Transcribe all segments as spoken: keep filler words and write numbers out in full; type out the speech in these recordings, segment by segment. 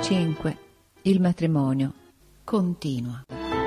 cinque. Il matrimonio continua.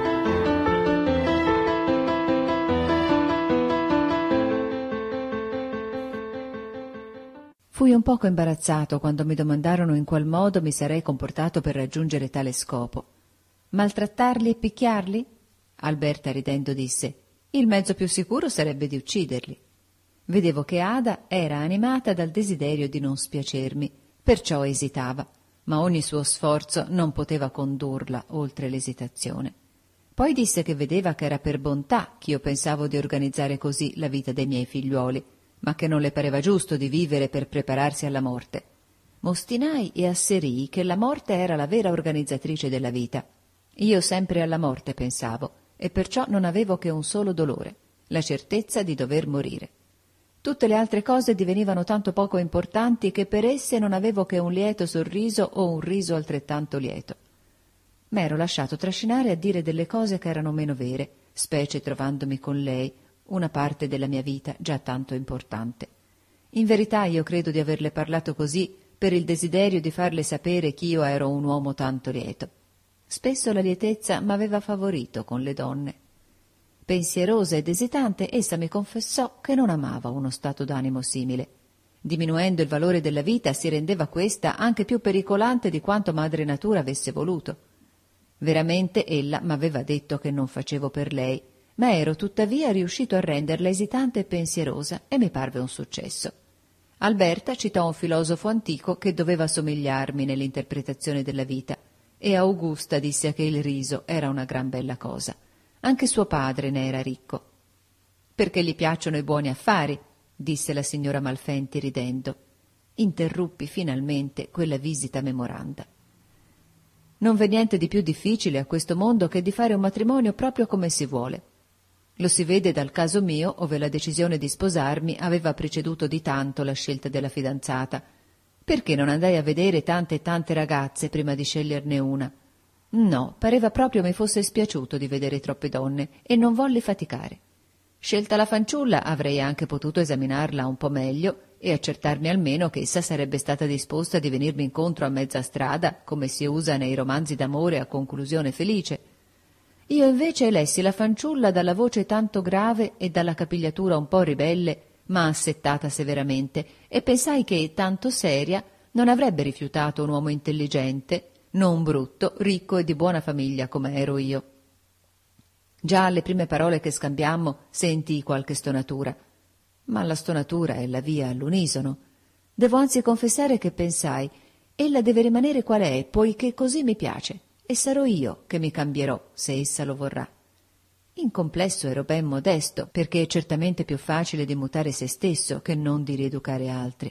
Fui un poco imbarazzato quando mi domandarono in qual modo mi sarei comportato per raggiungere tale scopo. Maltrattarli e picchiarli? Alberta ridendo disse: il mezzo più sicuro sarebbe di ucciderli. Vedevo che Ada era animata dal desiderio di non spiacermi, perciò esitava, ma ogni suo sforzo non poteva condurla oltre l'esitazione. Poi disse che vedeva che era per bontà ch'io pensavo di organizzare così la vita dei miei figliuoli, ma che non le pareva giusto di vivere per prepararsi alla morte. M'ostinai e asserii che la morte era la vera organizzatrice della vita. Io sempre alla morte pensavo, e perciò non avevo che un solo dolore, la certezza di dover morire. Tutte le altre cose divenivano tanto poco importanti che per esse non avevo che un lieto sorriso o un riso altrettanto lieto. M'ero lasciato trascinare a dire delle cose che erano meno vere, specie trovandomi con lei, una parte della mia vita già tanto importante. In verità io credo di averle parlato così per il desiderio di farle sapere ch'io ero un uomo tanto lieto. Spesso la lietezza m'aveva favorito con le donne. Pensierosa ed esitante, essa mi confessò che non amava uno stato d'animo simile. Diminuendo il valore della vita si rendeva questa anche più pericolante di quanto madre natura avesse voluto. Veramente ella m'aveva detto che non facevo per lei, ma ero tuttavia riuscito a renderla esitante e pensierosa, e mi parve un successo. Alberta citò un filosofo antico che doveva somigliarmi nell'interpretazione della vita, e Augusta disse che il riso era una gran bella cosa. Anche suo padre ne era ricco. «Perché gli piacciono i buoni affari», disse la signora Malfenti ridendo. Interruppi finalmente quella visita memoranda. Non v'è niente di più difficile a questo mondo che di fare un matrimonio proprio come si vuole. Lo si vede dal caso mio, ove la decisione di sposarmi aveva preceduto di tanto la scelta della fidanzata. Perché non andai a vedere tante e tante ragazze prima di sceglierne una? No, pareva proprio mi fosse spiaciuto di vedere troppe donne e non volli faticare. Scelta la fanciulla, avrei anche potuto esaminarla un po' meglio e accertarmi almeno che essa sarebbe stata disposta di venirmi incontro a mezza strada, come si usa nei romanzi d'amore a conclusione felice. Io invece elessi la fanciulla dalla voce tanto grave e dalla capigliatura un po' ribelle, ma assettata severamente, e pensai che, tanto seria, non avrebbe rifiutato un uomo intelligente, non brutto, ricco e di buona famiglia come ero io. Già alle prime parole che scambiammo sentii qualche stonatura, ma la stonatura è la via all'unisono. Devo anzi confessare che pensai: ella deve rimanere qual è, poiché così mi piace, e sarò io che mi cambierò se essa lo vorrà. In complesso ero ben modesto, perché è certamente più facile di mutare se stesso che non di rieducare altri.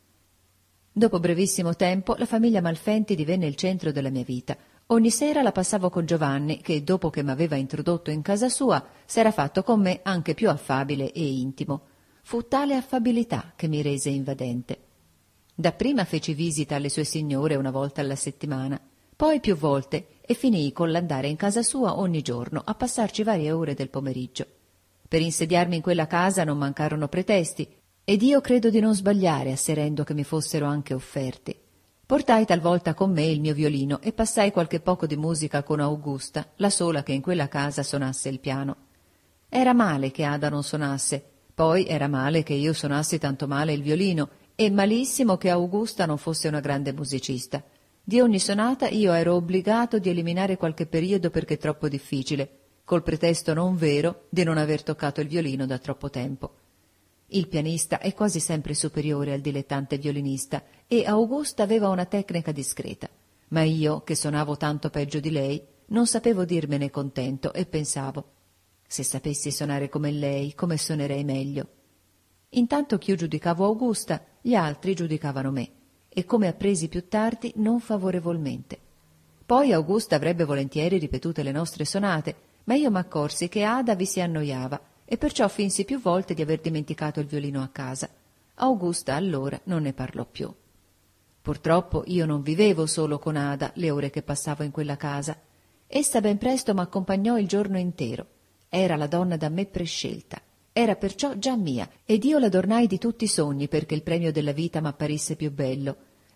Dopo brevissimo tempo la famiglia Malfenti divenne il centro della mia vita. Ogni sera la passavo con Giovanni, che dopo che m'aveva introdotto in casa sua s'era fatto con me anche più affabile e intimo. Fu tale affabilità che mi rese invadente. Dapprima feci visita alle sue signore una volta alla settimana, poi più volte, e finii con l'andare in casa sua ogni giorno a passarci varie ore del pomeriggio. Per insediarmi in quella casa non mancarono pretesti, ed io credo di non sbagliare asserendo che mi fossero anche offerti. Portai talvolta con me il mio violino e passai qualche poco di musica con Augusta, la sola che in quella casa suonasse il piano. Era male che Ada non suonasse, poi era male che io suonassi tanto male il violino, e malissimo che Augusta non fosse una grande musicista. Di ogni sonata io ero obbligato di eliminare qualche periodo perché troppo difficile, col pretesto non vero di non aver toccato il violino da troppo tempo. Il pianista è quasi sempre superiore al dilettante violinista e Augusta aveva una tecnica discreta, ma io, che suonavo tanto peggio di lei, non sapevo dirmene contento e pensavo: se sapessi suonare come lei, come suonerei meglio. Intanto ch'io giudicavo Augusta, gli altri giudicavano me, e come appresi più tardi non favorevolmente. Poi Augusta avrebbe volentieri ripetute le nostre sonate, ma io m'accorsi che Ada vi si annoiava e perciò finsi più volte di aver dimenticato il violino a casa. Augusta allora non ne parlò più. Purtroppo io non vivevo solo con Ada le ore che passavo in quella casa. Essa ben presto m'accompagnò il giorno intero. Era la donna da me prescelta. Era perciò già mia, ed io l'adornai di tutti i sogni perché il premio della vita m'apparisse più bello.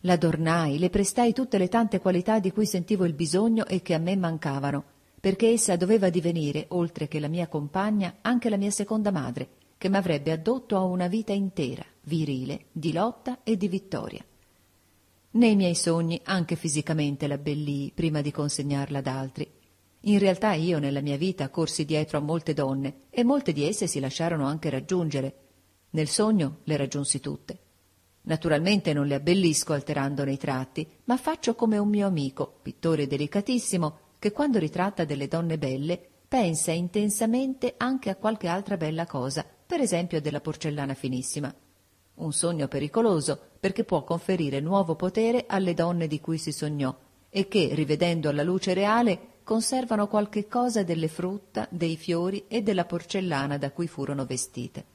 L'adornai, le prestai tutte le tante qualità di cui sentivo il bisogno e che a me mancavano, perché essa doveva divenire, oltre che la mia compagna, anche la mia seconda madre, che m'avrebbe addotto a una vita intera, virile, di lotta e di vittoria. Nei miei sogni anche fisicamente l'abbellii prima di consegnarla ad altri. In realtà io nella mia vita corsi dietro a molte donne e molte di esse si lasciarono anche raggiungere. Nel sogno le raggiunsi tutte. Naturalmente non le abbellisco alterandone i tratti, ma faccio come un mio amico, pittore delicatissimo, che quando ritratta delle donne belle pensa intensamente anche a qualche altra bella cosa, per esempio della porcellana finissima. Un sogno pericoloso, perché può conferire nuovo potere alle donne di cui si sognò e che, rivedendo alla luce reale, conservano qualche cosa delle frutta, dei fiori e della porcellana da cui furono vestite.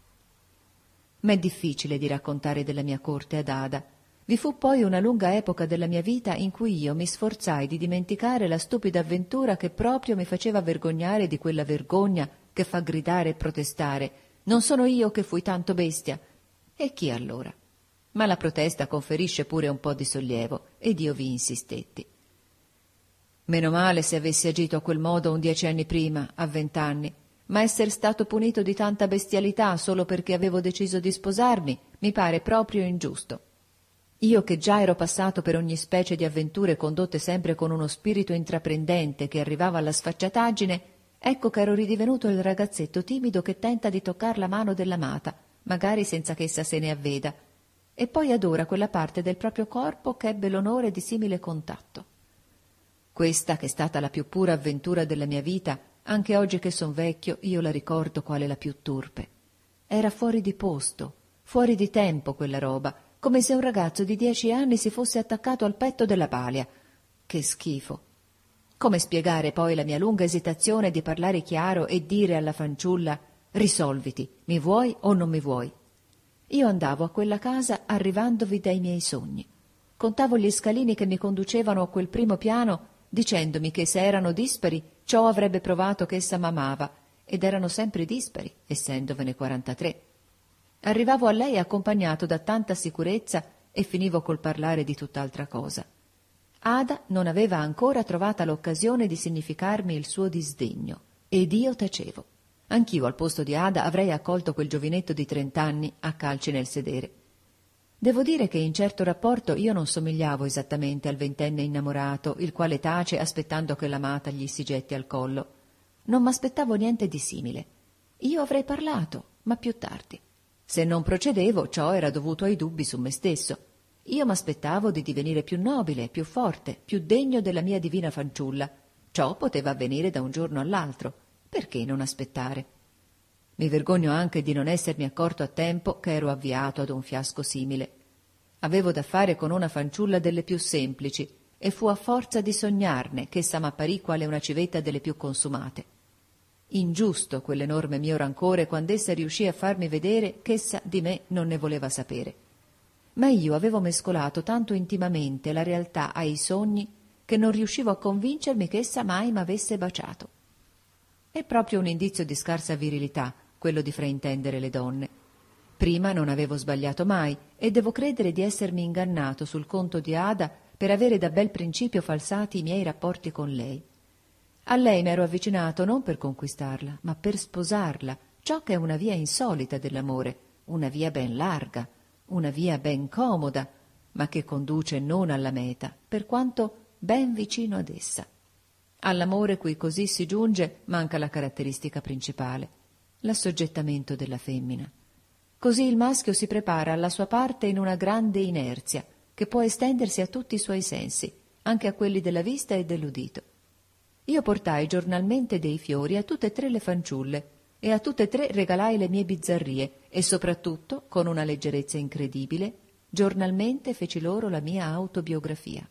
M'è difficile di raccontare della mia corte ad Ada. Vi fu poi una lunga epoca della mia vita in cui io mi sforzai di dimenticare la stupida avventura che proprio mi faceva vergognare di quella vergogna che fa gridare e protestare. Non sono io che fui tanto bestia. E chi allora? Ma la protesta conferisce pure un po' di sollievo, ed io vi insistetti. Meno male se avessi agito a quel modo un dieci anni prima, a vent'anni, ma essere stato punito di tanta bestialità solo perché avevo deciso di sposarmi mi pare proprio ingiusto. Io che già ero passato per ogni specie di avventure condotte sempre con uno spirito intraprendente che arrivava alla sfacciataggine, ecco che ero ridivenuto il ragazzetto timido che tenta di toccar la mano dell'amata, magari senza che essa se ne avveda, e poi adora quella parte del proprio corpo che ebbe l'onore di simile contatto. Questa, che è stata la più pura avventura della mia vita, anche oggi che son vecchio, io la ricordo quale la più turpe. Era fuori di posto, fuori di tempo quella roba, come se un ragazzo di dieci anni si fosse attaccato al petto della balia. Che schifo! Come spiegare poi la mia lunga esitazione di parlare chiaro e dire alla fanciulla «Risolviti, mi vuoi o non mi vuoi?» Io andavo a quella casa arrivandovi dai miei sogni. Contavo gli scalini che mi conducevano a quel primo piano, dicendomi che se erano dispari ciò avrebbe provato che essa m'amava, ed erano sempre dispari, essendovene quarantatré. Arrivavo a lei accompagnato da tanta sicurezza e finivo col parlare di tutt'altra cosa. Ada non aveva ancora trovata l'occasione di significarmi il suo disdegno, ed io tacevo. Anch'io al posto di Ada avrei accolto quel giovinetto di trent'anni a calci nel sedere. Devo dire che in certo rapporto io non somigliavo esattamente al ventenne innamorato, il quale tace aspettando che l'amata gli si getti al collo. Non m'aspettavo niente di simile. Io avrei parlato, ma più tardi. Se non procedevo, ciò era dovuto ai dubbi su me stesso. Io m'aspettavo di divenire più nobile, più forte, più degno della mia divina fanciulla. Ciò poteva avvenire da un giorno all'altro. Perché non aspettare? Mi vergogno anche di non essermi accorto a tempo che ero avviato ad un fiasco simile. Avevo da fare con una fanciulla delle più semplici, e fu a forza di sognarne che essa m'apparì quale una civetta delle più consumate. Ingiusto quell'enorme mio rancore quando essa riuscì a farmi vedere che essa di me non ne voleva sapere. Ma io avevo mescolato tanto intimamente la realtà ai sogni che non riuscivo a convincermi che essa mai m'avesse baciato. È proprio un indizio di scarsa virilità quello di fraintendere le donne. Prima non avevo sbagliato mai e devo credere di essermi ingannato sul conto di Ada per avere da bel principio falsati i miei rapporti con lei. A lei m'ero avvicinato non per conquistarla, ma per sposarla, ciò che è una via insolita dell'amore, una via ben larga, una via ben comoda, ma che conduce non alla meta, per quanto ben vicino ad essa. All'amore cui così si giunge manca la caratteristica principale, l'assoggettamento della femmina. Così il maschio si prepara alla sua parte in una grande inerzia, che può estendersi a tutti i suoi sensi, anche a quelli della vista e dell'udito. Io portai giornalmente dei fiori a tutte e tre le fanciulle, e a tutte e tre regalai le mie bizzarrie, e soprattutto, con una leggerezza incredibile, giornalmente feci loro la mia autobiografia.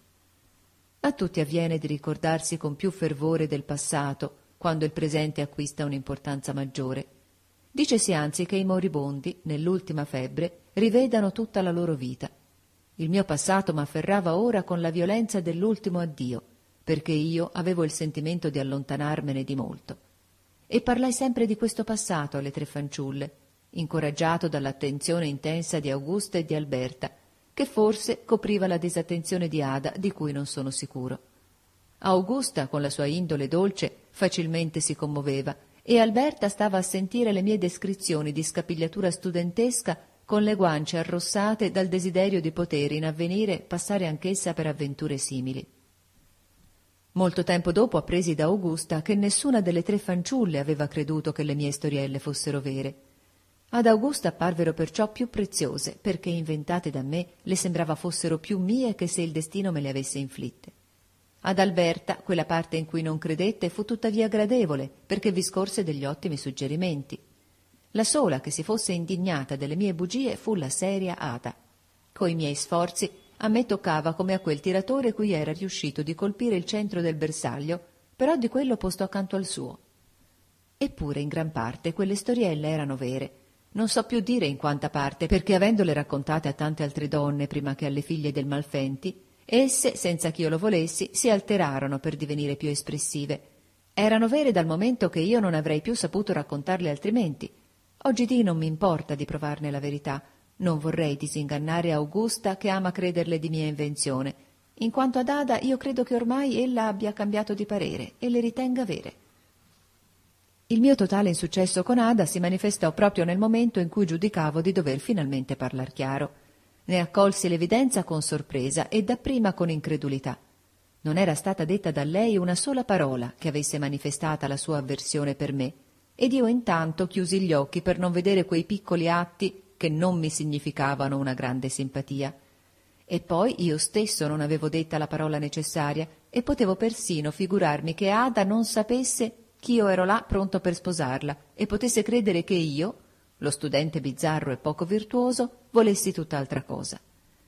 A tutti avviene di ricordarsi con più fervore del passato, quando il presente acquista un'importanza maggiore. Dicesi anzi che i moribondi, nell'ultima febbre, rivedano tutta la loro vita. Il mio passato m'afferrava ora con la violenza dell'ultimo addio, perché io avevo il sentimento di allontanarmene di molto. E parlai sempre di questo passato alle tre fanciulle, incoraggiato dall'attenzione intensa di Augusta e di Alberta, che forse copriva la disattenzione di Ada, di cui non sono sicuro. Augusta, con la sua indole dolce, facilmente si commoveva, e Alberta stava a sentire le mie descrizioni di scapigliatura studentesca con le guance arrossate dal desiderio di poter in avvenire passare anch'essa per avventure simili. Molto tempo dopo appresi da Augusta che nessuna delle tre fanciulle aveva creduto che le mie storielle fossero vere. Ad Augusta apparvero perciò più preziose, perché inventate da me le sembrava fossero più mie che se il destino me le avesse inflitte. Ad Alberta quella parte in cui non credette fu tuttavia gradevole, perché vi scorse degli ottimi suggerimenti. La sola che si fosse indignata delle mie bugie fu la seria Ada. Coi miei sforzi a me toccava come a quel tiratore cui era riuscito di colpire il centro del bersaglio, però di quello posto accanto al suo. Eppure in gran parte quelle storielle erano vere. Non so più dire in quanta parte, perché avendole raccontate a tante altre donne prima che alle figlie del Malfenti, esse, senza che io lo volessi, si alterarono per divenire più espressive. Erano vere dal momento che io non avrei più saputo raccontarle altrimenti. Oggidì non mi importa di provarne la verità. Non vorrei disingannare Augusta, che ama crederle di mia invenzione. In quanto ad Ada, io credo che ormai ella abbia cambiato di parere e le ritenga vere. Il mio totale insuccesso con Ada si manifestò proprio nel momento in cui giudicavo di dover finalmente parlar chiaro. Ne accolsi l'evidenza con sorpresa e dapprima con incredulità. Non era stata detta da lei una sola parola che avesse manifestata la sua avversione per me, ed io intanto chiusi gli occhi per non vedere quei piccoli atti che non mi significavano una grande simpatia. E poi io stesso non avevo detta la parola necessaria e potevo persino figurarmi che Ada non sapesse ch'io ero là pronto per sposarla e potesse credere che io, lo studente bizzarro e poco virtuoso, volessi tutt'altra cosa.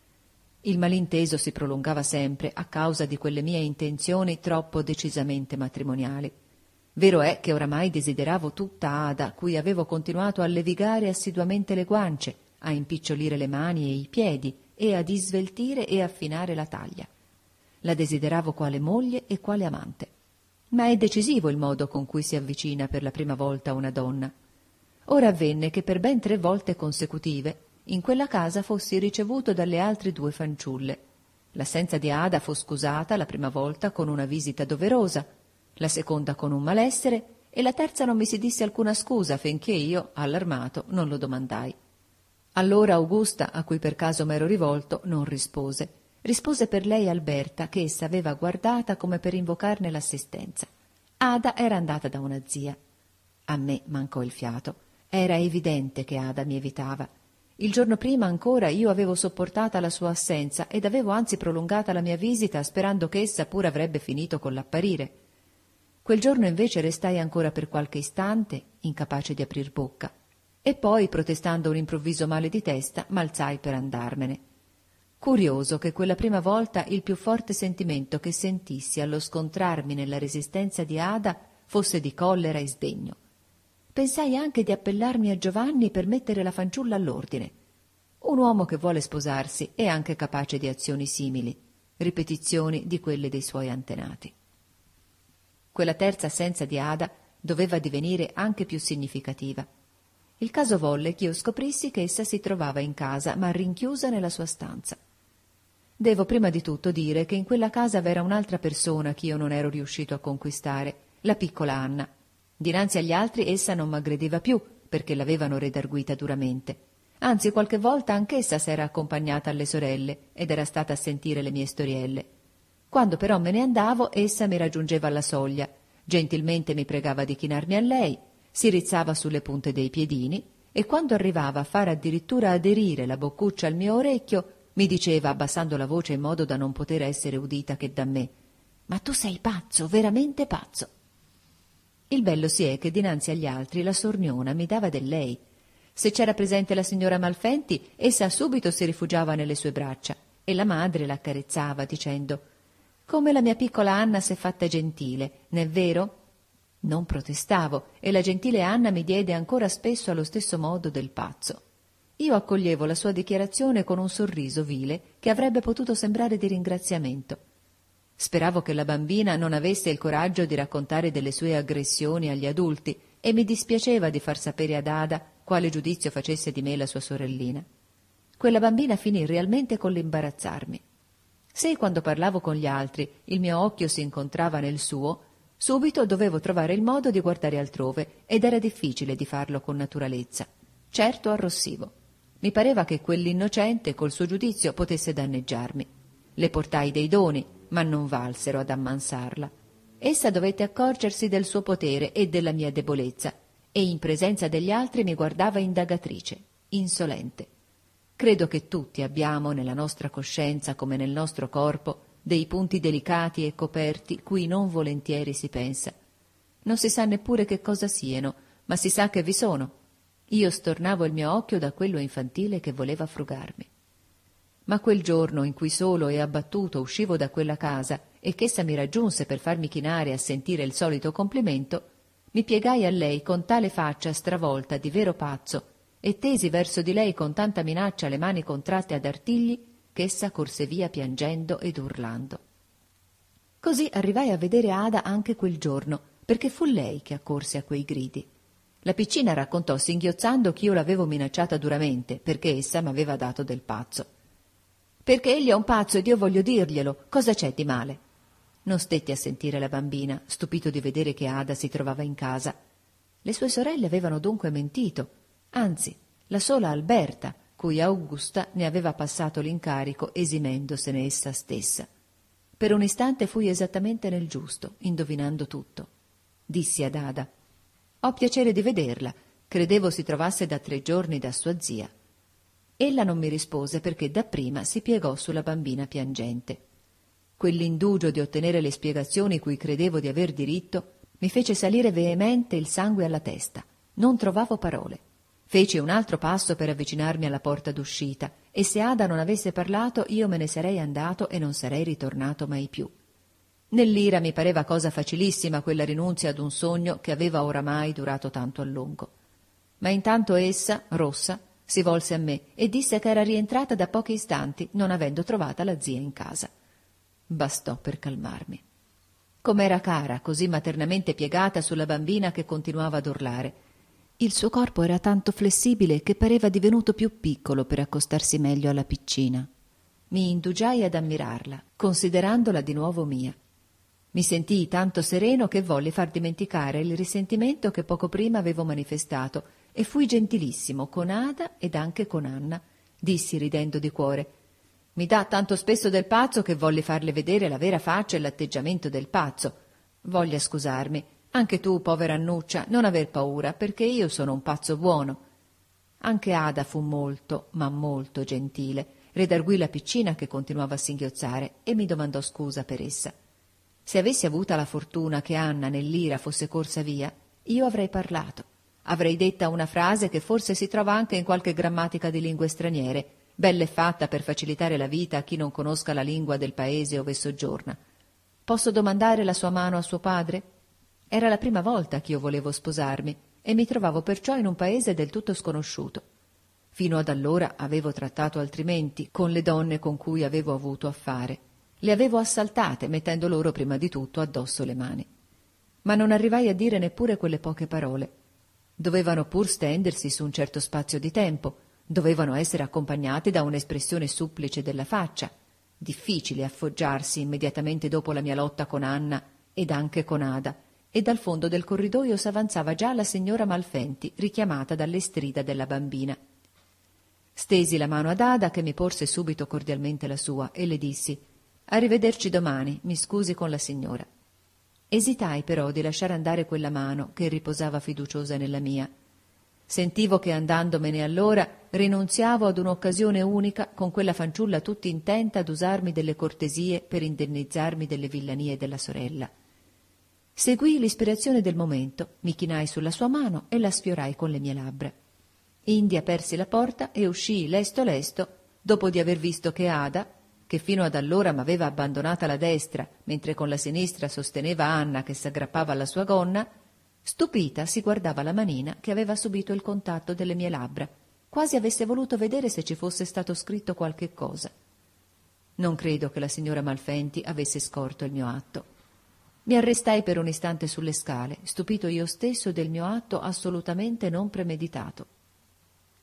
Il malinteso si prolungava sempre a causa di quelle mie intenzioni troppo decisamente matrimoniali. Vero è che oramai desideravo tutta Ada, cui avevo continuato a levigare assiduamente le guance, a impicciolire le mani e i piedi e a disveltire e affinare la taglia. La desideravo quale moglie e quale amante. Ma è decisivo il modo con cui si avvicina per la prima volta una donna. Ora avvenne che per ben tre volte consecutive in quella casa fossi ricevuto dalle altre due fanciulle. L'assenza di Ada fu scusata la prima volta con una visita doverosa, la seconda con un malessere e la terza non mi si disse alcuna scusa finché io, allarmato, non lo domandai. Allora Augusta, a cui per caso m'ero rivolto, non rispose. Rispose per lei Alberta, che essa aveva guardata come per invocarne l'assistenza. Ada era andata da una zia. A me mancò il fiato. Era evidente che Ada mi evitava. Il giorno prima ancora io avevo sopportata la sua assenza ed avevo anzi prolungata la mia visita sperando che essa pure avrebbe finito con l'apparire. Quel giorno invece restai ancora per qualche istante, incapace di aprir bocca, e poi, protestando un improvviso male di testa, m'alzai per andarmene. Curioso che quella prima volta il più forte sentimento che sentissi allo scontrarmi nella resistenza di Ada fosse di collera e sdegno. Pensai anche di appellarmi a Giovanni per mettere la fanciulla all'ordine. Un uomo che vuole sposarsi è anche capace di azioni simili, ripetizioni di quelle dei suoi antenati. Quella terza assenza di Ada doveva divenire anche più significativa. Il caso volle che io scoprissi che essa si trovava in casa, ma rinchiusa nella sua stanza. Devo prima di tutto dire che in quella casa v'era un'altra persona che io non ero riuscito a conquistare, la piccola Anna. Dinanzi agli altri essa non m'aggrediva più, perché l'avevano redarguita duramente. Anzi, qualche volta anch'essa s'era accompagnata alle sorelle ed era stata a sentire le mie storielle. Quando però me ne andavo, essa mi raggiungeva alla soglia, gentilmente mi pregava di chinarmi a lei, si rizzava sulle punte dei piedini e quando arrivava a fare addirittura aderire la boccuccia al mio orecchio, mi diceva, abbassando la voce in modo da non poter essere udita che da me: «Ma tu sei pazzo, veramente pazzo!» Il bello si è che dinanzi agli altri la sorniona mi dava del lei. Se c'era presente la signora Malfenti, essa subito si rifugiava nelle sue braccia e la madre la accarezzava dicendo: «Come la mia piccola Anna s'è fatta gentile, n'è vero?» Non protestavo e la gentile Anna mi diede ancora spesso allo stesso modo del pazzo. Io accoglievo la sua dichiarazione con un sorriso vile che avrebbe potuto sembrare di ringraziamento. Speravo che la bambina non avesse il coraggio di raccontare delle sue aggressioni agli adulti e mi dispiaceva di far sapere ad Ada quale giudizio facesse di me la sua sorellina. quella bambina finì realmente con l'imbarazzarmi. Se quando parlavo con gli altri il mio occhio si incontrava nel suo, subito dovevo trovare il modo di guardare altrove ed era difficile di farlo con naturalezza. Certo arrossivo. Mi pareva che quell'innocente col suo giudizio potesse danneggiarmi. Le portai dei doni, ma non valsero ad ammansarla. Essa dovette accorgersi del suo potere e della mia debolezza, e in presenza degli altri mi guardava indagatrice, insolente. Credo che tutti abbiamo nella nostra coscienza, come nel nostro corpo, dei punti delicati e coperti cui non volentieri si pensa. Non si sa neppure che cosa siano, ma si sa che vi sono. Io stornavo il mio occhio da quello infantile che voleva frugarmi. Ma quel giorno in cui solo e abbattuto uscivo da quella casa e ch'essa mi raggiunse per farmi chinare a sentire il solito complimento, mi piegai a lei con tale faccia stravolta di vero pazzo e tesi verso di lei con tanta minaccia le mani contratte ad artigli ch'essa corse via piangendo ed urlando. Così arrivai a vedere Ada anche quel giorno, perché fu lei che accorse a quei gridi. La piccina raccontò singhiozzando ch'io l'avevo minacciata duramente, perché essa m'aveva dato del pazzo. «Perché egli è un pazzo ed io voglio dirglielo, cosa c'è di male?» Non stetti a sentire la bambina, stupito di vedere che Ada si trovava in casa. Le sue sorelle avevano dunque mentito, anzi, la sola Alberta, cui Augusta ne aveva passato l'incarico esimendosene essa stessa. Per un istante fui esattamente nel giusto, indovinando tutto. Dissi ad Ada: «Ho piacere di vederla, credevo si trovasse da tre giorni da sua zia». Ella non mi rispose perché dapprima si piegò sulla bambina piangente. Quell'indugio di ottenere le spiegazioni cui credevo di aver diritto mi fece salire veemente il sangue alla testa. Non trovavo parole. Feci un altro passo per avvicinarmi alla porta d'uscita e se Ada non avesse parlato io me ne sarei andato e non sarei ritornato mai più. Nell'ira mi pareva cosa facilissima quella rinunzia ad un sogno che aveva oramai durato tanto a lungo. Ma intanto essa, rossa, si volse a me e disse che era rientrata da pochi istanti, non avendo trovata la zia in casa. Bastò per calmarmi. Com'era cara, così maternamente piegata sulla bambina che continuava ad urlare. Il suo corpo era tanto flessibile che pareva divenuto più piccolo per accostarsi meglio alla piccina. Mi indugiai ad ammirarla, considerandola di nuovo mia. Mi sentii tanto sereno che volli far dimenticare il risentimento che poco prima avevo manifestato e fui gentilissimo con Ada ed anche con Anna. Dissi ridendo di cuore: «Mi dà tanto spesso del pazzo che volli farle vedere la vera faccia e l'atteggiamento del pazzo. Voglia scusarmi, anche tu, povera Annuccia, non aver paura, perché io sono un pazzo buono». Anche Ada fu molto, ma molto gentile, redarguì la piccina che continuava a singhiozzare e mi domandò scusa per essa. Se avessi avuta la fortuna che Anna nell'ira fosse corsa via, io avrei parlato. Avrei detta una frase che forse si trova anche in qualche grammatica di lingue straniere, bella e fatta per facilitare la vita a chi non conosca la lingua del paese ove soggiorna. «Posso domandare la sua mano a suo padre?» Era la prima volta che io volevo sposarmi e mi trovavo perciò in un paese del tutto sconosciuto. Fino ad allora avevo trattato altrimenti con le donne con cui avevo avuto a fare. Le avevo assaltate, mettendo loro prima di tutto addosso le mani. Ma non arrivai a dire neppure quelle poche parole. Dovevano pur stendersi su un certo spazio di tempo, dovevano essere accompagnate da un'espressione supplice della faccia. Difficile affoggiarsi immediatamente dopo la mia lotta con Anna ed anche con Ada, e dal fondo del corridoio s'avanzava già la signora Malfenti, richiamata dalle strida della bambina. Stesi la mano ad Ada, che mi porse subito cordialmente la sua, e le dissi: «Arrivederci domani, mi scusi con la signora». Esitai però di lasciare andare quella mano che riposava fiduciosa nella mia. Sentivo che andandomene allora rinunziavo ad un'occasione unica con quella fanciulla tutta intenta ad usarmi delle cortesie per indennizzarmi delle villanie della sorella. Seguii l'ispirazione del momento, mi chinai sulla sua mano e la sfiorai con le mie labbra. Indi apersi la porta e uscii lesto lesto, dopo di aver visto che Ada, che fino ad allora m'aveva abbandonata la destra, mentre con la sinistra sosteneva Anna che s'aggrappava alla sua gonna, stupita si guardava la manina che aveva subito il contatto delle mie labbra, quasi avesse voluto vedere se ci fosse stato scritto qualche cosa. Non credo che la signora Malfenti avesse scorto il mio atto. Mi arrestai per un istante sulle scale, stupito io stesso del mio atto assolutamente non premeditato.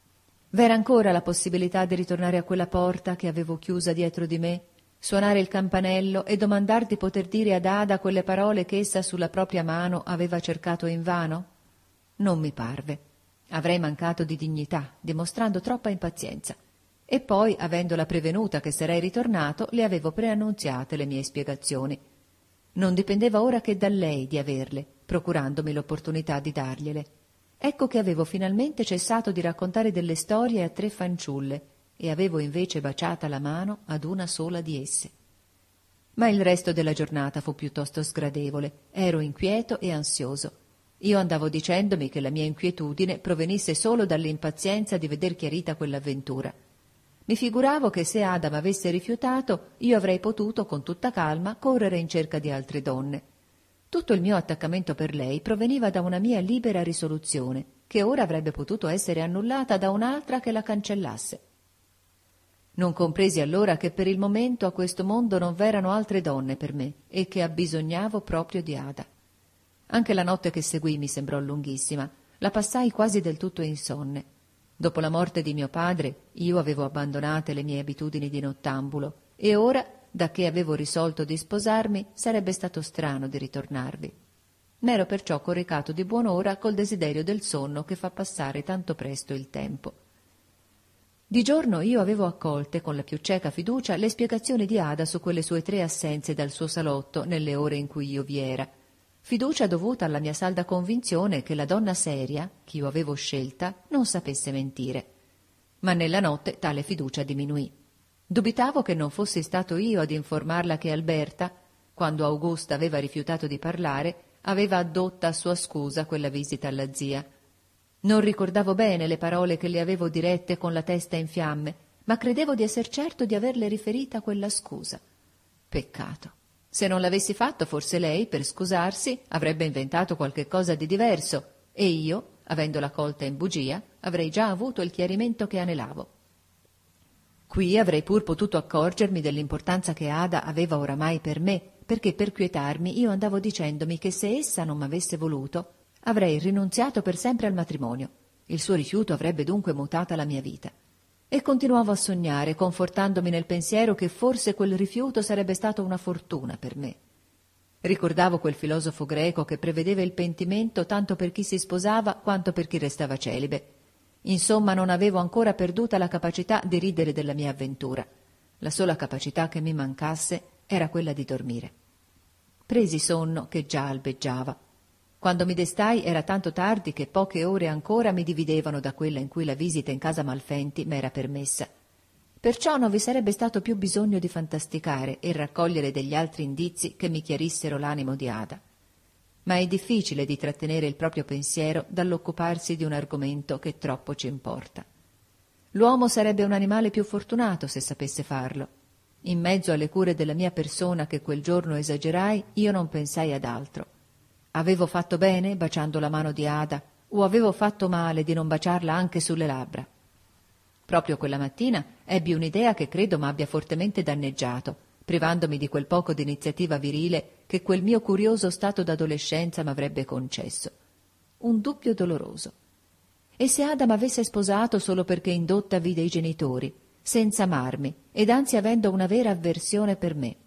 V'era ancora la possibilità di ritornare a quella porta che avevo chiusa dietro di me, suonare il campanello e domandar di poter dire ad Ada quelle parole che essa sulla propria mano aveva cercato invano? Non mi parve. Avrei mancato di dignità, dimostrando troppa impazienza. E poi, avendola prevenuta che sarei ritornato, le avevo preannunziate le mie spiegazioni. Non dipendeva ora che da lei di averle, procurandomi l'opportunità di dargliele. Ecco che avevo finalmente cessato di raccontare delle storie a tre fanciulle e avevo invece baciata la mano ad una sola di esse. Ma il resto della giornata fu piuttosto sgradevole. Ero inquieto e ansioso. Io andavo dicendomi che la mia inquietudine provenisse solo dall'impazienza di veder chiarita quell'avventura. Mi figuravo che se Ada m'avesse rifiutato, io avrei potuto, con tutta calma, correre in cerca di altre donne. Tutto il mio attaccamento per lei proveniva da una mia libera risoluzione, che ora avrebbe potuto essere annullata da un'altra che la cancellasse. Non compresi allora che per il momento a questo mondo non v'erano altre donne per me e che abbisognavo proprio di Ada. Anche la notte che seguì mi sembrò lunghissima, la passai quasi del tutto insonne. Dopo la morte di mio padre io avevo abbandonate le mie abitudini di nottambulo e ora, da che avevo risolto di sposarmi, sarebbe stato strano di ritornarvi. M'ero perciò coricato di buon'ora col desiderio del sonno che fa passare tanto presto il tempo. Di giorno io avevo accolte con la più cieca fiducia le spiegazioni di Ada su quelle sue tre assenze dal suo salotto nelle ore in cui io vi era, fiducia dovuta alla mia salda convinzione che la donna seria, ch'io avevo scelta, non sapesse mentire. Ma nella notte tale fiducia diminuì. Dubitavo che non fossi stato io ad informarla che Alberta, quando Augusta aveva rifiutato di parlare, aveva addotta a sua scusa quella visita alla zia. Non ricordavo bene le parole che le avevo dirette con la testa in fiamme, ma credevo di esser certo di averle riferita quella scusa. Peccato. Se non l'avessi fatto, forse lei, per scusarsi, avrebbe inventato qualche cosa di diverso, e io, avendola colta in bugia, avrei già avuto il chiarimento che anelavo. Qui avrei pur potuto accorgermi dell'importanza che Ada aveva oramai per me, perché per quietarmi io andavo dicendomi che se essa non m'avesse voluto, avrei rinunziato per sempre al matrimonio. Il suo rifiuto avrebbe dunque mutata la mia vita. E continuavo a sognare, confortandomi nel pensiero che forse quel rifiuto sarebbe stato una fortuna per me. Ricordavo quel filosofo greco che prevedeva il pentimento tanto per chi si sposava quanto per chi restava celibe. Insomma, non avevo ancora perduta la capacità di ridere della mia avventura. La sola capacità che mi mancasse era quella di dormire. Presi sonno che già albeggiava. Quando mi destai era tanto tardi che poche ore ancora mi dividevano da quella in cui la visita in casa Malfenti m'era permessa. Perciò non vi sarebbe stato più bisogno di fantasticare e raccogliere degli altri indizi che mi chiarissero l'animo di Ada. Ma è difficile di trattenere il proprio pensiero dall'occuparsi di un argomento che troppo ci importa. L'uomo sarebbe un animale più fortunato se sapesse farlo. In mezzo alle cure della mia persona che quel giorno esagerai, io non pensai ad altro. Avevo fatto bene baciando la mano di Ada, o avevo fatto male di non baciarla anche sulle labbra? Proprio quella mattina ebbi un'idea che credo m'abbia fortemente danneggiato, privandomi di quel poco d'iniziativa virile che quel mio curioso stato d'adolescenza m'avrebbe concesso. Un dubbio doloroso. E se Ada m'avesse sposato solo perché indotta vide i genitori, senza amarmi, ed anzi avendo una vera avversione per me?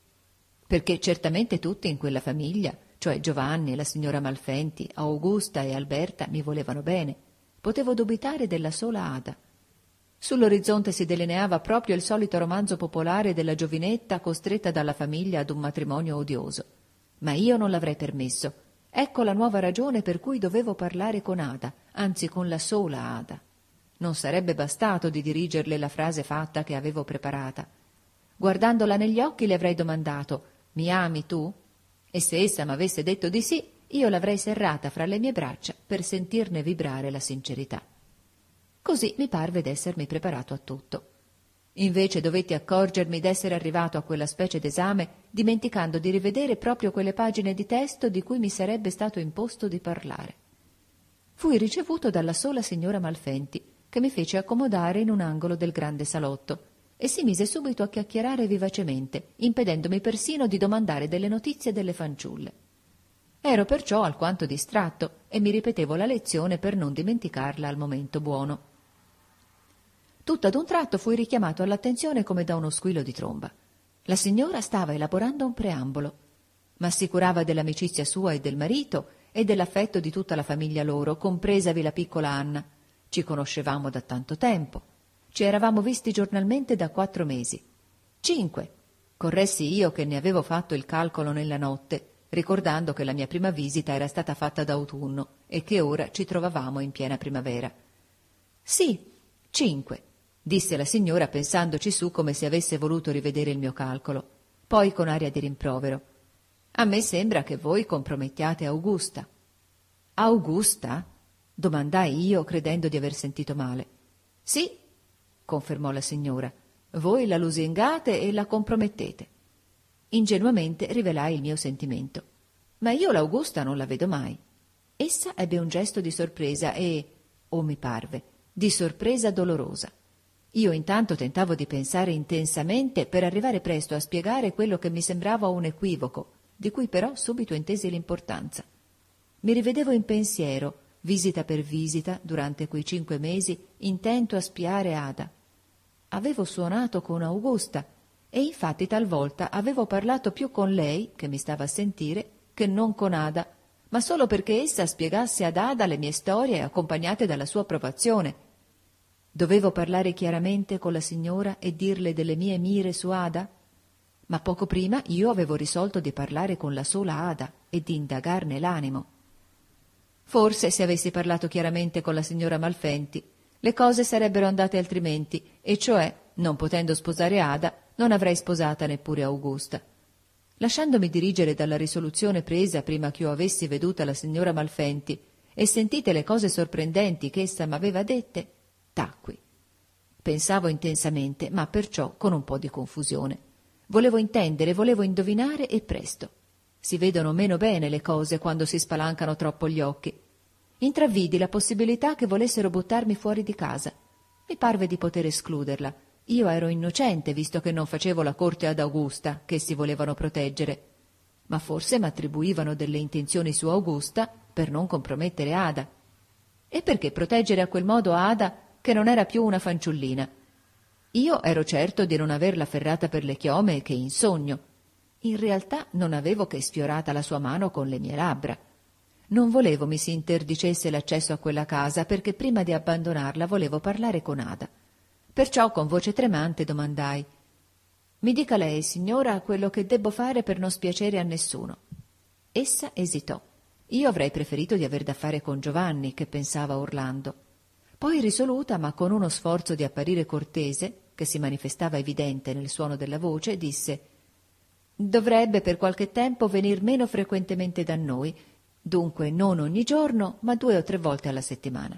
Perché certamente tutti in quella famiglia, cioè Giovanni, la signora Malfenti, Augusta e Alberta, mi volevano bene. Potevo dubitare della sola Ada. Sull'orizzonte si delineava proprio il solito romanzo popolare della giovinetta costretta dalla famiglia ad un matrimonio odioso. Ma io non l'avrei permesso. Ecco la nuova ragione per cui dovevo parlare con Ada, anzi con la sola Ada. Non sarebbe bastato di dirigerle la frase fatta che avevo preparata. Guardandola negli occhi le avrei domandato: «Mi ami tu?» E se essa m'avesse detto di sì, io l'avrei serrata fra le mie braccia per sentirne vibrare la sincerità. Così mi parve d'essermi preparato a tutto. Invece dovetti accorgermi d'essere arrivato a quella specie d'esame dimenticando di rivedere proprio quelle pagine di testo di cui mi sarebbe stato imposto di parlare. Fui ricevuto dalla sola signora Malfenti, che mi fece accomodare in un angolo del grande salotto e si mise subito a chiacchierare vivacemente, impedendomi persino di domandare delle notizie delle fanciulle. Ero perciò alquanto distratto e mi ripetevo la lezione per non dimenticarla al momento buono. Tutto ad un tratto fui richiamato all'attenzione come da uno squillo di tromba. La signora stava elaborando un preambolo. M'assicurava dell'amicizia sua e del marito e dell'affetto di tutta la famiglia loro, compresavi la piccola Anna. Ci conoscevamo da tanto tempo. Ci eravamo visti giornalmente da quattro mesi. Cinque. Corressi io che ne avevo fatto il calcolo nella notte, ricordando che la mia prima visita era stata fatta d'autunno e che ora ci trovavamo in piena primavera. Sì, cinque, disse la signora pensandoci su come se avesse voluto rivedere il mio calcolo. Poi con aria di rimprovero. A me sembra che voi compromettiate Augusta. Augusta? Domandai io, credendo di aver sentito male. Sì, confermò la signora. Voi la lusingate e la compromettete. Ingenuamente rivelai il mio sentimento. Ma io l'Augusta non la vedo mai. Essa ebbe un gesto di sorpresa e, o mi parve, di sorpresa dolorosa. Io intanto tentavo di pensare intensamente per arrivare presto a spiegare quello che mi sembrava un equivoco, di cui però subito intesi l'importanza. Mi rivedevo in pensiero, visita per visita, durante quei cinque mesi, intento a spiare Ada. Avevo suonato con Augusta e infatti talvolta avevo parlato più con lei, che mi stava a sentire, che non con Ada, ma solo perché essa spiegasse ad Ada le mie storie accompagnate dalla sua approvazione. Dovevo parlare chiaramente con la signora e dirle delle mie mire su Ada? Ma poco prima io avevo risolto di parlare con la sola Ada e di indagarne l'animo. Forse se avessi parlato chiaramente con la signora Malfenti, le cose sarebbero andate altrimenti, e cioè, non potendo sposare Ada, non avrei sposata neppure Augusta. Lasciandomi dirigere dalla risoluzione presa prima che io avessi veduta la signora Malfenti e sentite le cose sorprendenti che essa m'aveva dette, tacqui. Pensavo intensamente, ma perciò con un po' di confusione. Volevo intendere, volevo indovinare e presto. Si vedono meno bene le cose quando si spalancano troppo gli occhi. Intravvidi la possibilità che volessero buttarmi fuori di casa. Mi parve di poter escluderla. Io ero innocente, visto che non facevo la corte ad Augusta, che si volevano proteggere. Ma forse m'attribuivano delle intenzioni su Augusta per non compromettere Ada. E perché proteggere a quel modo Ada, che non era più una fanciullina? Io ero certo di non averla ferrata per le chiome che in sogno. In realtà non avevo che sfiorata la sua mano con le mie labbra. Non volevo mi si interdicesse l'accesso a quella casa, perché prima di abbandonarla volevo parlare con Ada. Perciò con voce tremante domandai: «Mi dica lei, signora, quello che debbo fare per non spiacere a nessuno». Essa esitò. Io avrei preferito di aver da fare con Giovanni, che pensava urlando. Poi risoluta, ma con uno sforzo di apparire cortese, che si manifestava evidente nel suono della voce, disse: «Dovrebbe per qualche tempo venir meno frequentemente da noi, dunque non ogni giorno, ma due o tre volte alla settimana».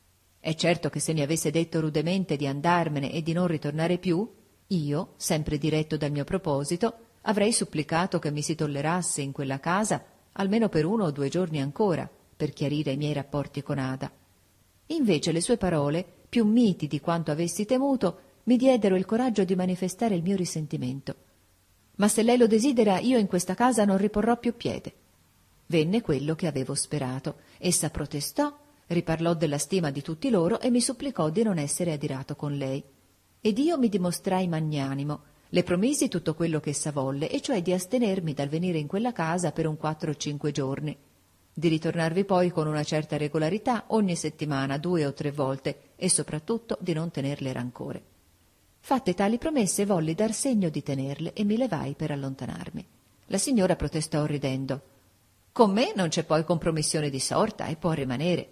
È certo che se mi avesse detto rudemente di andarmene e di non ritornare più, io, sempre diretto dal mio proposito, avrei supplicato che mi si tollerasse in quella casa almeno per uno o due giorni ancora, per chiarire i miei rapporti con Ada. Invece le sue parole, più miti di quanto avessi temuto, mi diedero il coraggio di manifestare il mio risentimento. «Ma se lei lo desidera, io in questa casa non riporrò più piede». Venne quello che avevo sperato. Essa protestò, riparlò della stima di tutti loro e mi supplicò di non essere adirato con lei. Ed io mi dimostrai magnanimo, le promisi tutto quello che essa volle, e cioè di astenermi dal venire in quella casa per un quattro o cinque giorni, di ritornarvi poi con una certa regolarità ogni settimana, due o tre volte, e soprattutto di non tenerle rancore. Fatte tali promesse volli dar segno di tenerle e mi levai per allontanarmi. La signora protestò ridendo: «Con me non c'è poi compromissione di sorta e può rimanere».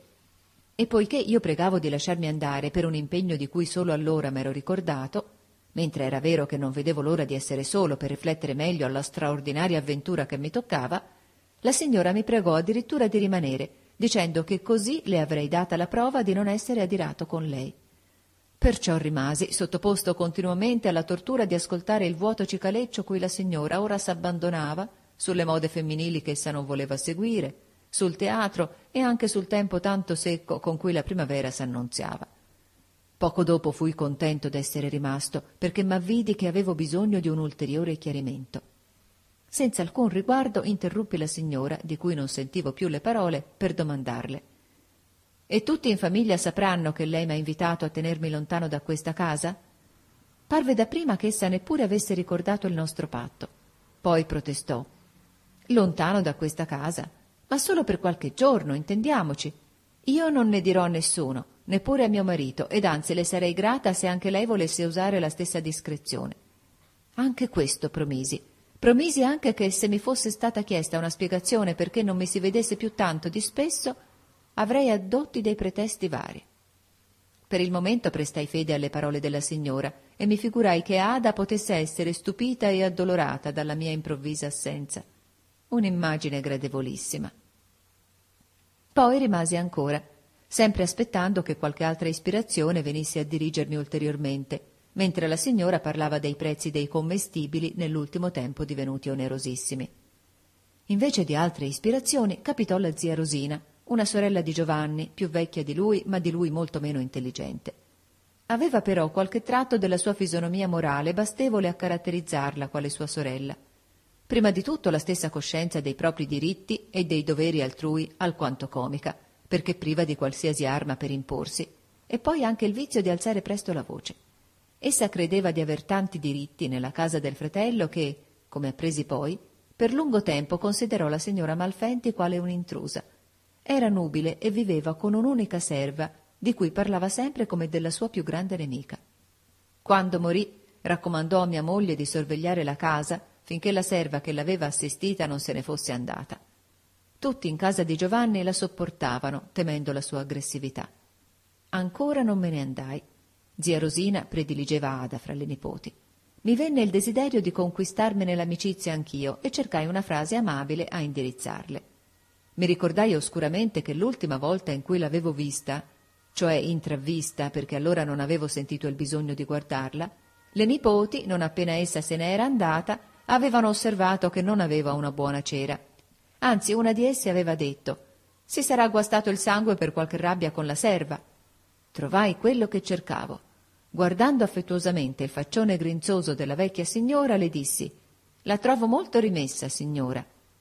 E poiché io pregavo di lasciarmi andare per un impegno di cui solo allora m'ero ricordato, mentre era vero che non vedevo l'ora di essere solo per riflettere meglio alla straordinaria avventura che mi toccava, la signora mi pregò addirittura di rimanere, dicendo che così le avrei data la prova di non essere adirato con lei. Perciò rimasi, sottoposto continuamente alla tortura di ascoltare il vuoto cicaleccio cui la signora ora s'abbandonava, sulle mode femminili che essa non voleva seguire, sul teatro e anche sul tempo tanto secco con cui la primavera s'annunziava. Poco dopo fui contento d'essere rimasto, perché m'avvidi che avevo bisogno di un ulteriore chiarimento. Senza alcun riguardo interruppi la signora, di cui non sentivo più le parole, per domandarle: E tutti in famiglia sapranno che lei m'ha invitato a tenermi lontano da questa casa? Parve dapprima che essa neppure avesse ricordato il nostro patto. Poi protestò. Lontano da questa casa? Ma solo per qualche giorno, intendiamoci. Io non ne dirò a nessuno, neppure a mio marito, ed anzi le sarei grata se anche lei volesse usare la stessa discrezione. Anche questo promisi. Promisi anche che se mi fosse stata chiesta una spiegazione perché non mi si vedesse più tanto di spesso, avrei addotti dei pretesti vari. Per il momento prestai fede alle parole della signora e mi figurai che Ada potesse essere stupita e addolorata dalla mia improvvisa assenza. Un'immagine gradevolissima. Poi rimasi ancora, sempre aspettando che qualche altra ispirazione venisse a dirigermi ulteriormente, mentre la signora parlava dei prezzi dei commestibili nell'ultimo tempo divenuti onerosissimi. Invece di altre ispirazioni capitò la zia Rosina, una sorella di Giovanni, più vecchia di lui, ma di lui molto meno intelligente. Aveva però qualche tratto della sua fisonomia morale bastevole a caratterizzarla quale sua sorella. Prima di tutto la stessa coscienza dei propri diritti e dei doveri altrui alquanto comica, perché priva di qualsiasi arma per imporsi, e poi anche il vizio di alzare presto la voce. Essa credeva di aver tanti diritti nella casa del fratello che, come appresi poi, per lungo tempo considerò la signora Malfenti quale un'intrusa. Era nubile e viveva con un'unica serva, di cui parlava sempre come della sua più grande nemica. Quando morì, raccomandò a mia moglie di sorvegliare la casa finché la serva che l'aveva assistita non se ne fosse andata. Tutti in casa di Giovanni la sopportavano, temendo la sua aggressività. Ancora non me ne andai. Zia Rosina prediligeva Ada fra le nipoti. Mi venne il desiderio di conquistarmene l'amicizia anch'io e cercai una frase amabile a indirizzarle. Mi ricordai oscuramente che l'ultima volta in cui l'avevo vista, cioè intravvista perché allora non avevo sentito il bisogno di guardarla, le nipoti, non appena essa se ne era andata, avevano osservato che non aveva una buona cera. Anzi, una di esse aveva detto: «Si sarà guastato il sangue per qualche rabbia con la serva». Trovai quello che cercavo. Guardando affettuosamente il faccione grinzoso della vecchia signora, le dissi: «La trovo molto rimessa, signora».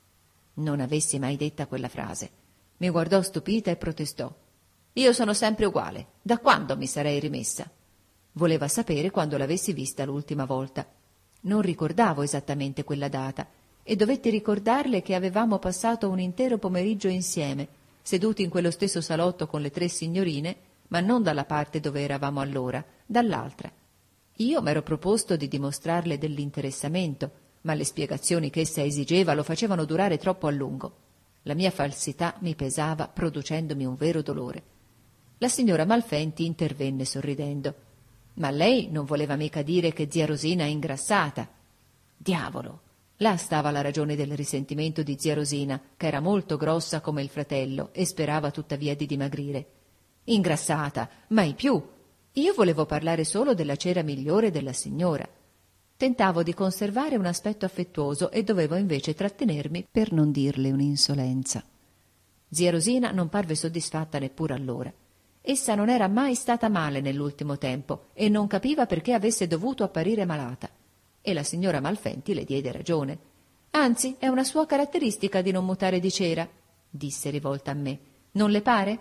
Non avessi mai detta quella frase. Mi guardò stupita e protestò: «Io sono sempre uguale. Da quando mi sarei rimessa?» Voleva sapere quando l'avessi vista l'ultima volta. Non ricordavo esattamente quella data e dovetti ricordarle che avevamo passato un intero pomeriggio insieme, seduti in quello stesso salotto con le tre signorine, ma non dalla parte dove eravamo allora, dall'altra. Io m'ero proposto di dimostrarle dell'interessamento, ma le spiegazioni che essa esigeva lo facevano durare troppo a lungo. La mia falsità mi pesava, producendomi un vero dolore. La signora Malfenti intervenne sorridendo. «Ma lei non voleva mica dire che zia Rosina è ingrassata?» «Diavolo!» Là stava la ragione del risentimento di zia Rosina, che era molto grossa come il fratello e sperava tuttavia di dimagrire. «Ingrassata? Mai più! Io volevo parlare solo della cera migliore della signora». Tentavo di conservare un aspetto affettuoso e dovevo invece trattenermi per non dirle un'insolenza. Zia Rosina non parve soddisfatta neppure allora. Essa non era mai stata male nell'ultimo tempo e non capiva perché avesse dovuto apparire malata. E la signora Malfenti le diede ragione. «Anzi, è una sua caratteristica di non mutare di cera», disse rivolta a me. «Non le pare?»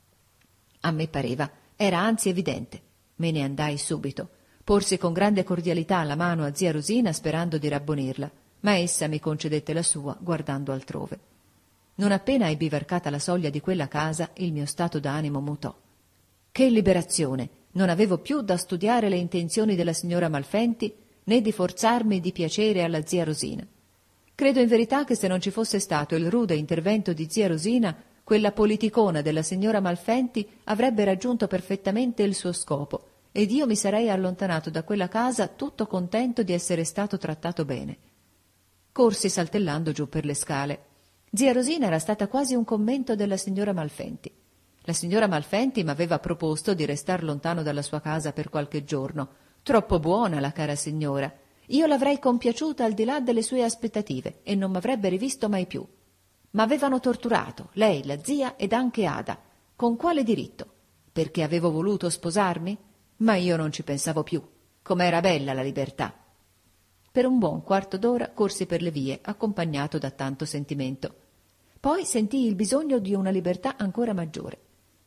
A me pareva, era anzi evidente. Me ne andai subito. Porsi con grande cordialità la mano a zia Rosina sperando di rabbonirla, ma essa mi concedette la sua guardando altrove. Non appena ebbi varcata la soglia di quella casa, il mio stato d'animo mutò. Che liberazione! Non avevo più da studiare le intenzioni della signora Malfenti, né di forzarmi di piacere alla zia Rosina. Credo in verità che se non ci fosse stato il rude intervento di zia Rosina, quella politicona della signora Malfenti avrebbe raggiunto perfettamente il suo scopo, ed io mi sarei allontanato da quella casa tutto contento di essere stato trattato bene. Corsi saltellando giù per le scale. Zia Rosina era stata quasi un commento della signora Malfenti. La signora Malfenti m'aveva proposto di restar lontano dalla sua casa per qualche giorno. Troppo buona la cara signora. Io l'avrei compiaciuta al di là delle sue aspettative e non m'avrebbe rivisto mai più. M'avevano torturato, lei, la zia ed anche Ada. Con quale diritto? Perché avevo voluto sposarmi? Ma io non ci pensavo più. Com'era bella la libertà! Per un buon quarto d'ora corsi per le vie, accompagnato da tanto sentimento. Poi sentii il bisogno di una libertà ancora maggiore.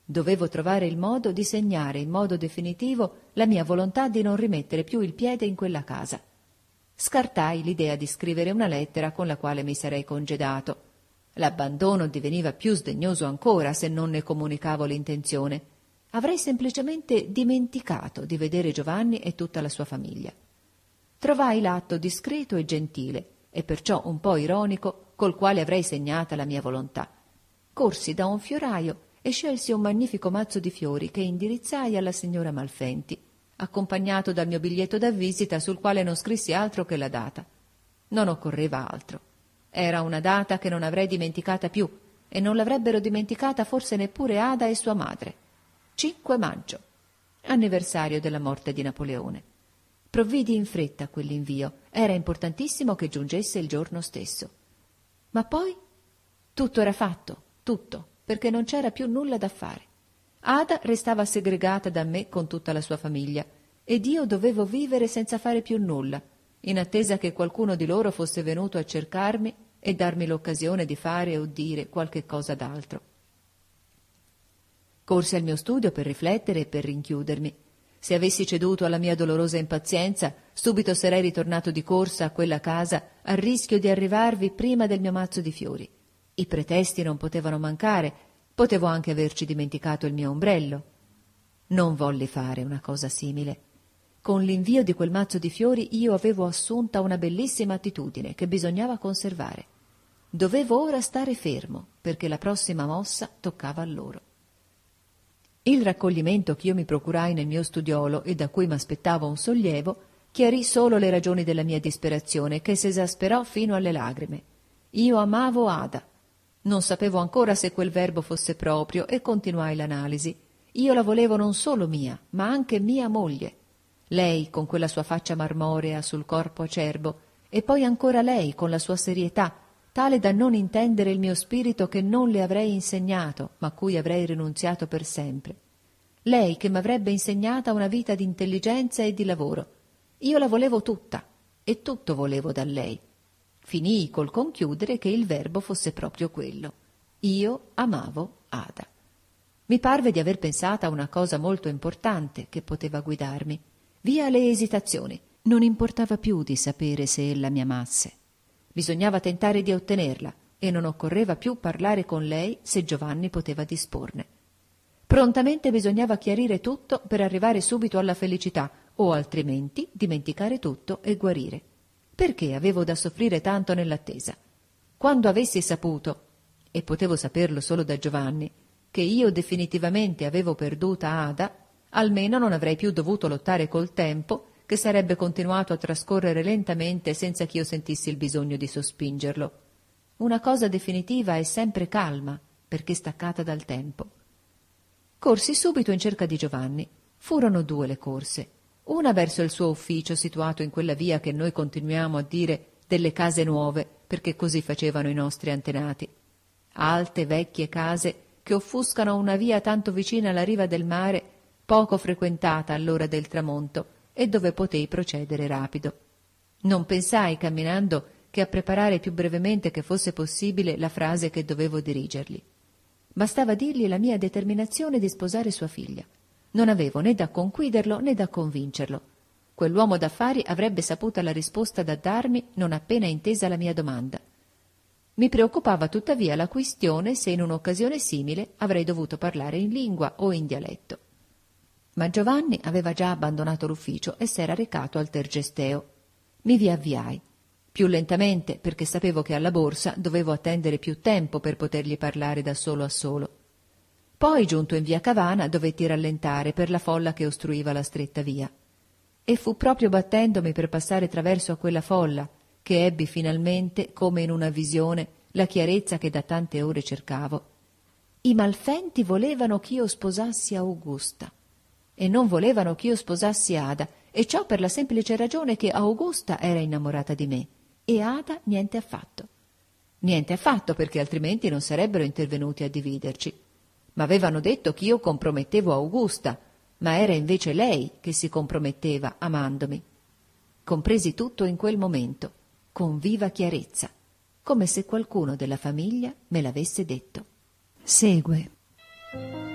Dovevo trovare il modo di segnare in modo definitivo la mia volontà di non rimettere più il piede in quella casa. Scartai l'idea di scrivere una lettera con la quale mi sarei congedato. L'abbandono diveniva più sdegnoso ancora se non ne comunicavo l'intenzione. Avrei semplicemente dimenticato di vedere Giovanni e tutta la sua famiglia. Trovai l'atto discreto e gentile, e perciò un po' ironico, col quale avrei segnata la mia volontà. Corsi da un fioraio e scelsi un magnifico mazzo di fiori che indirizzai alla signora Malfenti, accompagnato dal mio biglietto da visita sul quale non scrissi altro che la data. Non occorreva altro. Era una data che non avrei dimenticata più, e non l'avrebbero dimenticata forse neppure Ada e sua madre. cinque maggio, anniversario della morte di Napoleone. Provvidi in fretta a quell'invio, era importantissimo che giungesse il giorno stesso. Ma poi tutto era fatto, tutto, perché non c'era più nulla da fare. Ada restava segregata da me con tutta la sua famiglia, ed io dovevo vivere senza fare più nulla, in attesa che qualcuno di loro fosse venuto a cercarmi e darmi l'occasione di fare o dire qualche cosa d'altro. Corsi al mio studio per riflettere e per rinchiudermi. Se avessi ceduto alla mia dolorosa impazienza, subito sarei ritornato di corsa a quella casa a rischio di arrivarvi prima del mio mazzo di fiori. I pretesti non potevano mancare, potevo anche averci dimenticato il mio ombrello. Non volli fare una cosa simile. Con l'invio di quel mazzo di fiori io avevo assunta una bellissima attitudine che bisognava conservare. Dovevo ora stare fermo, perché la prossima mossa toccava a loro. Il raccoglimento che io mi procurai nel mio studiolo e da cui m'aspettavo un sollievo chiarì solo le ragioni della mia disperazione, che si esasperò fino alle lagrime. Io amavo Ada. Non sapevo ancora se quel verbo fosse proprio e continuai l'analisi. Io la volevo non solo mia, ma anche mia moglie. Lei con quella sua faccia marmorea sul corpo acerbo, e poi ancora lei con la sua serietà, tale da non intendere il mio spirito che non le avrei insegnato, ma a cui avrei rinunziato per sempre. Lei che m'avrebbe insegnata una vita di intelligenza e di lavoro. Io la volevo tutta, e tutto volevo da lei. Finii col conchiudere che il verbo fosse proprio quello. Io amavo Ada. Mi parve di aver pensato a una cosa molto importante che poteva guidarmi. Via le esitazioni. Non importava più di sapere se ella mi amasse. Bisognava tentare di ottenerla e non occorreva più parlare con lei se Giovanni poteva disporne. Prontamente bisognava chiarire tutto per arrivare subito alla felicità o altrimenti dimenticare tutto e guarire. Perché avevo da soffrire tanto nell'attesa? Quando avessi saputo, e potevo saperlo solo da Giovanni, che io definitivamente avevo perduta Ada, almeno non avrei più dovuto lottare col tempo, che sarebbe continuato a trascorrere lentamente senza che io sentissi il bisogno di sospingerlo. Una cosa definitiva è sempre calma, perché staccata dal tempo. Corsi subito in cerca di Giovanni. Furono due le corse. Una verso il suo ufficio situato in quella via che noi continuiamo a dire delle case nuove, perché così facevano i nostri antenati. Alte, vecchie case che offuscano una via tanto vicina alla riva del mare, poco frequentata all'ora del tramonto, e dove potei procedere rapido. Non pensai, camminando, che a preparare più brevemente che fosse possibile la frase che dovevo dirigergli. Bastava dirgli la mia determinazione di sposare sua figlia. Non avevo né da conquiderlo né da convincerlo. Quell'uomo d'affari avrebbe saputa la risposta da darmi non appena intesa la mia domanda. Mi preoccupava tuttavia la questione se in un'occasione simile avrei dovuto parlare in lingua o in dialetto. Ma Giovanni aveva già abbandonato l'ufficio e s'era recato al Tergesteo. Mi vi avviai, più lentamente perché sapevo che alla borsa dovevo attendere più tempo per potergli parlare da solo a solo. Poi, giunto in via Cavana, dovetti rallentare per la folla che ostruiva la stretta via. E fu proprio battendomi per passare traverso a quella folla che ebbi finalmente, come in una visione, la chiarezza che da tante ore cercavo. I Malfenti volevano ch'io sposassi Augusta. E non volevano ch'io sposassi Ada, e ciò per la semplice ragione che Augusta era innamorata di me, e Ada niente affatto. Niente affatto, perché altrimenti non sarebbero intervenuti a dividerci. Ma avevano detto ch'io compromettevo Augusta, ma era invece lei che si comprometteva amandomi. Compresi tutto in quel momento, con viva chiarezza, come se qualcuno della famiglia me l'avesse detto. Segue.